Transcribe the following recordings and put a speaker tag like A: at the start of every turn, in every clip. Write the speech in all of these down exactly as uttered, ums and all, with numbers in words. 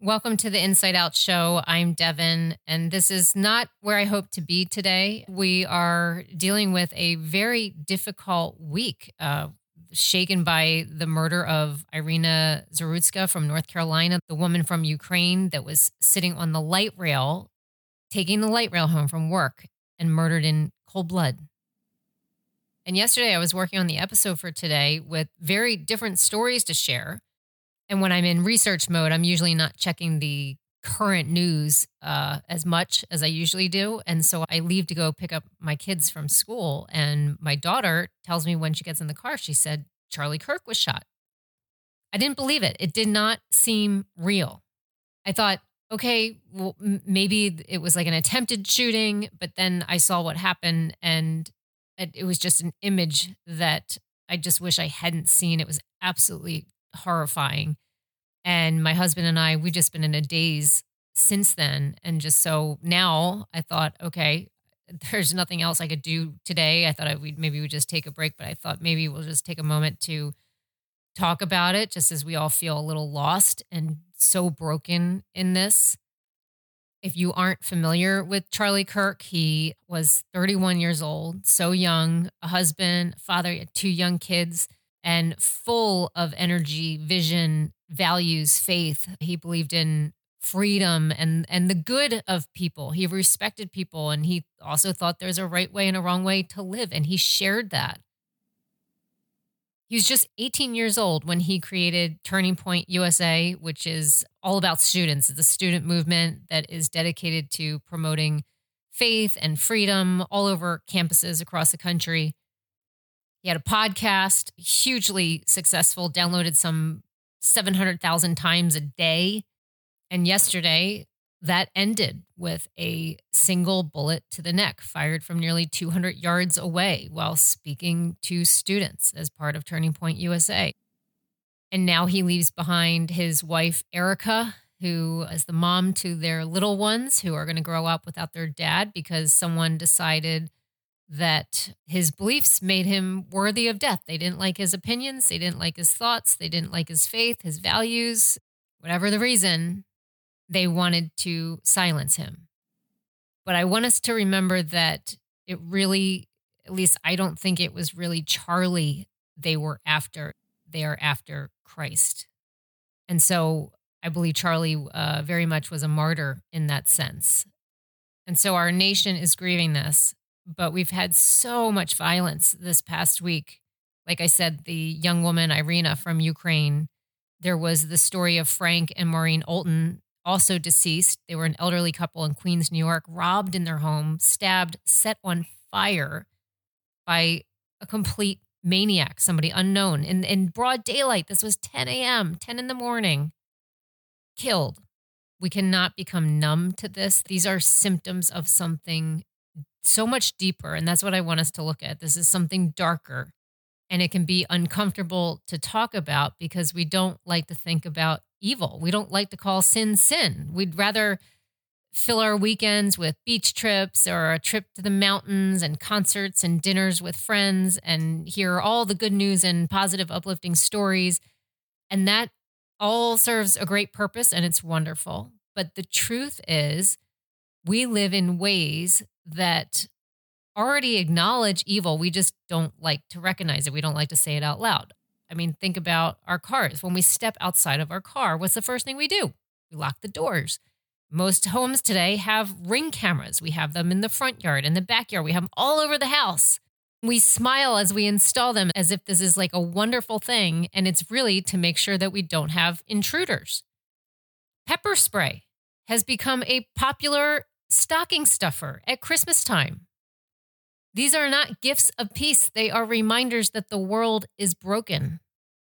A: Welcome to the Inside Out Show. I'm Devin, and this is not where I hope to be today. We are dealing with a very difficult week, uh, shaken by the murder of Irina Zarutska from North Carolina, the woman from Ukraine that was sitting on the light rail, taking the light rail home from work and murdered in cold blood. And yesterday I was working on the episode for today with very different stories to share. And when I'm in research mode, I'm usually not checking the current news uh, as much as I usually do. And so I leave to go pick up my kids from school. And my daughter tells me when she gets in the car, she said, Charlie Kirk was shot. I didn't believe it. It did not seem real. I thought, okay, well, m- maybe it was like an attempted shooting. But then I saw what happened, and it, it was just an image that I just wish I hadn't seen. It was absolutely horrifying. And my husband and I, we've just been in a daze since then. And just so now I thought, okay, there's nothing else I could do today. I thought I would maybe we'd just take a break, but I thought maybe we'll just take a moment to talk about it, just as we all feel a little lost and so broken in this. If you aren't familiar with Charlie Kirk, he was thirty-one years old, so young, a husband, father, he had two young kids, and full of energy, vision, values, faith. He believed in freedom and, and the good of people. He respected people, and he also thought there's a right way and a wrong way to live, and he shared that. He was just eighteen years old when he created Turning Point U S A, which is all about students. It's a student movement that is dedicated to promoting faith and freedom all over campuses across the country. He had a podcast, hugely successful, downloaded some seven hundred thousand times a day. And yesterday, that ended with a single bullet to the neck fired from nearly two hundred yards away while speaking to students as part of Turning Point U S A. And now he leaves behind his wife, Erica, who is the mom to their little ones who are going to grow up without their dad because someone decided that his beliefs made him worthy of death. They didn't like his opinions. They didn't like his thoughts. They didn't like his faith, his values, whatever the reason, they wanted to silence him. But I want us to remember that it really, at least I don't think it was really Charlie they were after. They are after Christ. And so I believe Charlie uh, very much was a martyr in that sense. And so our nation is grieving this. But we've had so much violence this past week. Like I said, the young woman, Irina from Ukraine, there was the story of Frank and Maureen Olton, also deceased. They were an elderly couple in Queens, New York, robbed in their home, stabbed, set on fire by a complete maniac, somebody unknown. In, in broad daylight, this was ten a.m., ten in the morning, killed. We cannot become numb to this. These are symptoms of something so much deeper. And that's what I want us to look at. This is something darker, and it can be uncomfortable to talk about because we don't like to think about evil. We don't like to call sin sin. We'd rather fill our weekends with beach trips or a trip to the mountains and concerts and dinners with friends and hear all the good news and positive, uplifting stories. And that all serves a great purpose, and it's wonderful. But the truth is, we live in ways that already acknowledge evil. We just don't like to recognize it. We don't like to say it out loud. I mean, think about our cars. When we step outside of our car, what's the first thing we do? We lock the doors. Most homes today have Ring cameras. We have them in the front yard, in the backyard. We have them all over the house. We smile as we install them as if this is like a wonderful thing. And it's really to make sure that we don't have intruders. Pepper spray has become a popular stocking stuffer at Christmas time. These are not gifts of peace. They are reminders that the world is broken.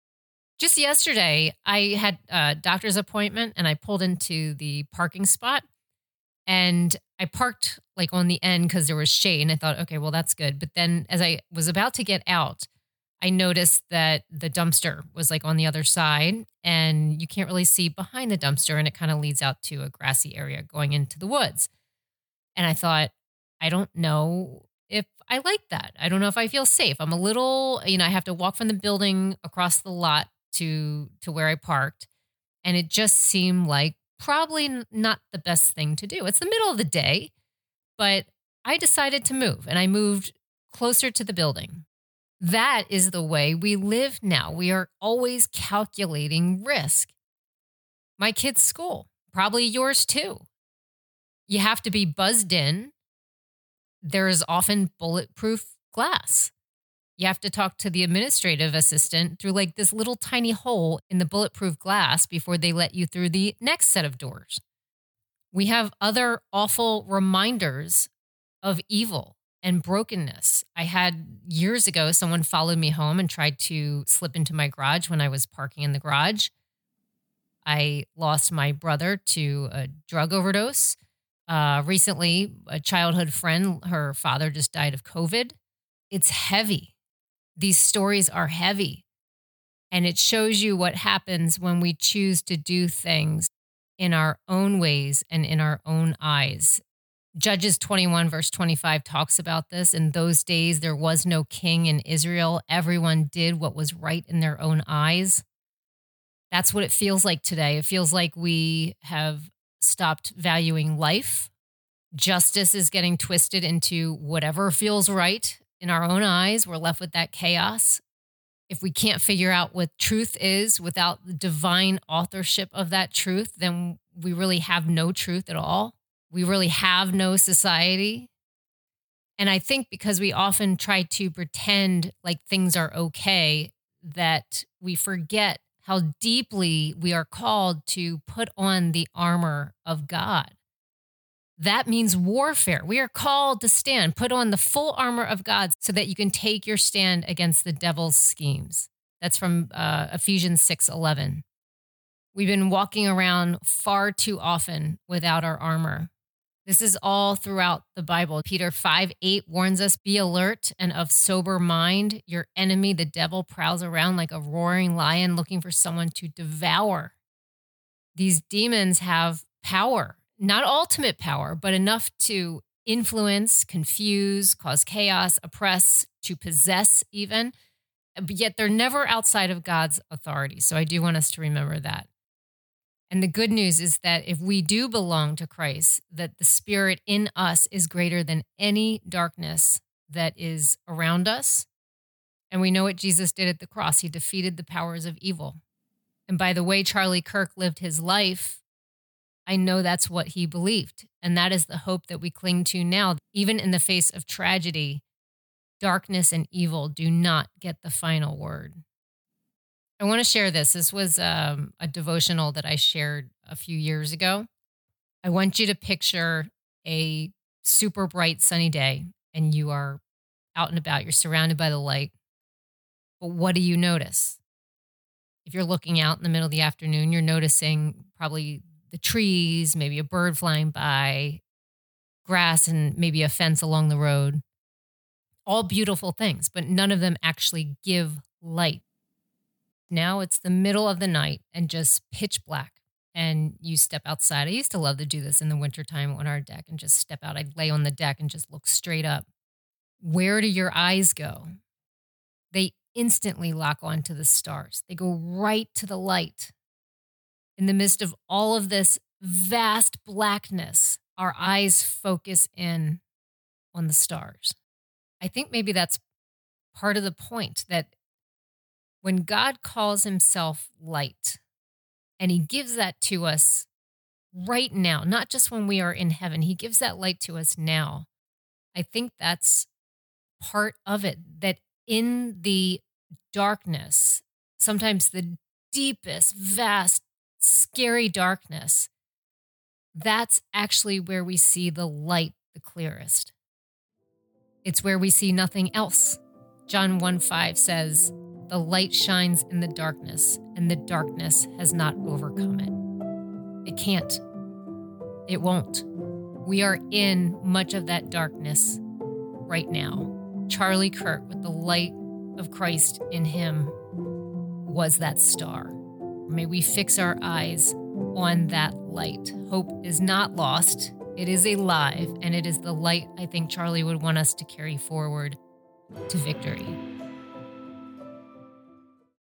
A: Just yesterday, I had a doctor's appointment and I pulled into the parking spot and I parked like on the end because there was shade and I thought, okay, well, that's good. But then as I was about to get out, I noticed that the dumpster was like on the other side and you can't really see behind the dumpster and it kind of leads out to a grassy area going into the woods. And I thought, I don't know if I like that. I don't know if I feel safe. I'm a little, you know, I have to walk from the building across the lot to to where I parked. And it just seemed like probably n- not the best thing to do. It's the middle of the day, but I decided to move and I moved closer to the building. That is the way we live now. We are always calculating risk. My kid's school, probably yours too. You have to be buzzed in. There is often bulletproof glass. You have to talk to the administrative assistant through like this little tiny hole in the bulletproof glass before they let you through the next set of doors. We have other awful reminders of evil and brokenness. I had years ago, someone followed me home and tried to slip into my garage when I was parking in the garage. I lost my brother to a drug overdose. Uh, recently, a childhood friend, her father just died of COVID. It's heavy. These stories are heavy. And it shows you what happens when we choose to do things in our own ways and in our own eyes. Judges twenty-one, verse twenty-five talks about this. In those days, there was no king in Israel. Everyone did what was right in their own eyes. That's what it feels like today. It feels like we have stopped valuing life. Justice is getting twisted into whatever feels right in our own eyes. We're left with that chaos. If we can't figure out what truth is without the divine authorship of that truth, then we really have no truth at all. We really have no society. And I think because we often try to pretend like things are okay, that we forget how deeply we are called to put on the armor of God. That means warfare. We are called to stand, put on the full armor of God so that you can take your stand against the devil's schemes. That's from uh, Ephesians six eleven. We've been walking around far too often without our armor. This is all throughout the Bible. Peter five eight warns us, be alert and of sober mind. Your enemy, the devil, prowls around like a roaring lion looking for someone to devour. These demons have power. Not ultimate power, but enough to influence, confuse, cause chaos, oppress, to possess even. But yet they're never outside of God's authority. So I do want us to remember that. And the good news is that if we do belong to Christ, that the Spirit in us is greater than any darkness that is around us. And we know what Jesus did at the cross. He defeated the powers of evil. And by the way Charlie Kirk lived his life, I know that's what he believed. And that is the hope that we cling to now. Even in the face of tragedy, darkness and evil do not get the final word. I want to share this. This was um, a devotional that I shared a few years ago. I want you to picture a super bright sunny day and you are out and about. You're surrounded by the light. But what do you notice? If you're looking out in the middle of the afternoon, you're noticing probably the trees, maybe a bird flying by, grass, and maybe a fence along the road. All beautiful things, but none of them actually give light. Now it's the middle of the night and just pitch black. And you step outside. I used to love to do this in the wintertime on our deck and just step out. I'd lay on the deck and just look straight up. Where do your eyes go? They instantly lock onto the stars. They go right to the light. In the midst of all of this vast blackness, our eyes focus in on the stars. I think maybe that's part of the point, that when God calls himself light, and he gives that to us right now, not just when we are in heaven, he gives that light to us now. I think that's part of it, that in the darkness, sometimes the deepest, vast, scary darkness, that's actually where we see the light the clearest. It's where we see nothing else. John one five says, the light shines in the darkness, and the darkness has not overcome it. It can't. It won't. We are in much of that darkness right now. Charlie Kirk, with the light of Christ in him, was that star. May we fix our eyes on that light. Hope is not lost. It is alive, and it is the light I think Charlie would want us to carry forward to victory.